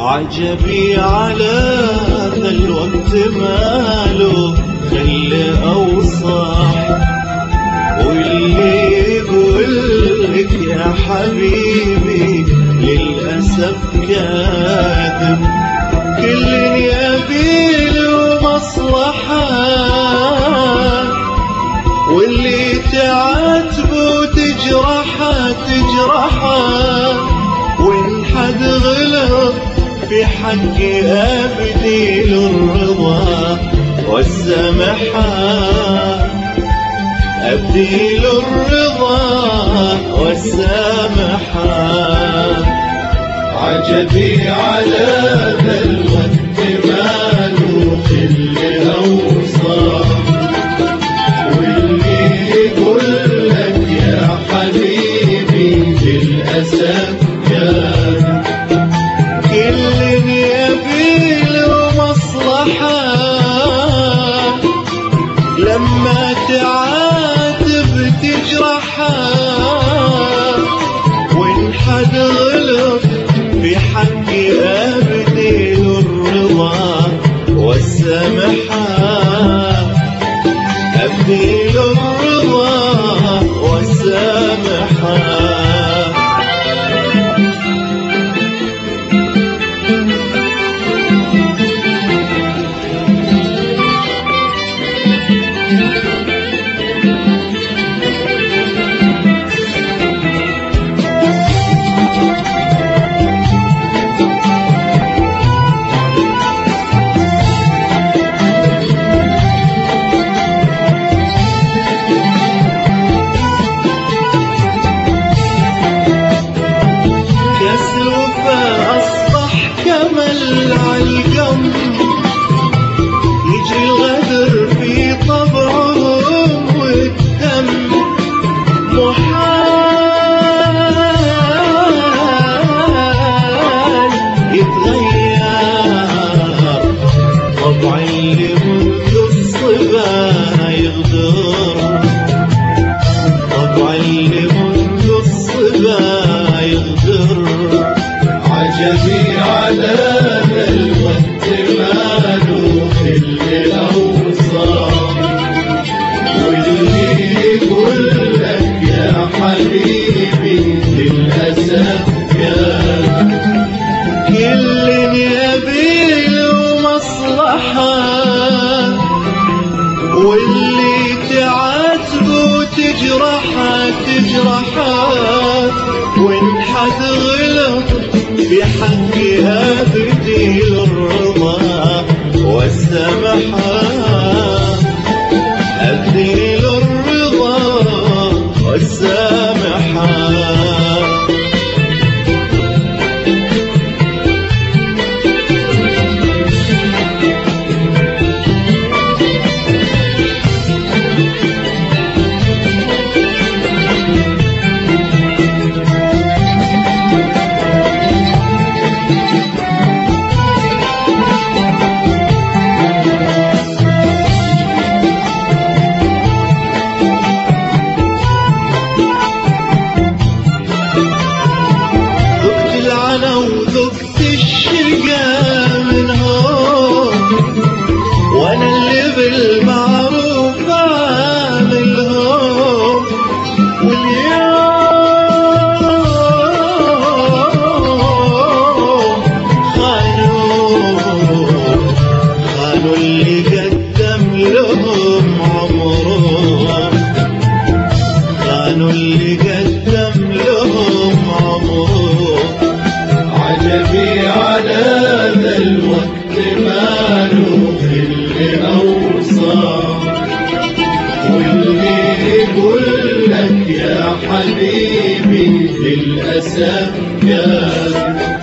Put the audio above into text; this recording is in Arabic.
عجبي على ذا الوقت ماله خل أوصاح، واللي يقولك يا حبيبي للأسف كاذب. كل يبيله مصلحة، واللي تعاتبه تجرحه، وإن حد غلط في حقي أبدي له الرضا والسماحة، أبدي له الرضا والسماحة. عجبي على ذا الوقت ماله خل أوصاف، واللي يقول لك يا حبيبي للأسف كان كل يبي له مصلحة، لما تعاتب تجرحها، وإن حد غلط في حقي أبدي له الرضا والسماحة، أبدي له الرضا والسماحة. يجري الغدر في طبعهم والدم، محال يتغير طبع اللي منذ الصبا يغدر، طبع اللي منذ الصبا يغدر. عجبي على ذا الوقت ماله خل أوصاف، واللي يقول لك يا حبيبي للأسف كان كل يبي له مصلحة، واللي تعاتبه تجرحه، وإن حد غلط بحقي أبدي له الرضا والسماحة، أبدي له الرضا والسماحة. وذقت الشقا منهم، وانا اللي بالمعروف عاملهم، واليوم خانوا اللي قدم لهم عمرهم، خانوا اللي قدم لهم عمرهم. عجبي على ذا الوقت ماله خل أوصاف، واللي يقول لك يا حبيبي للأسف كان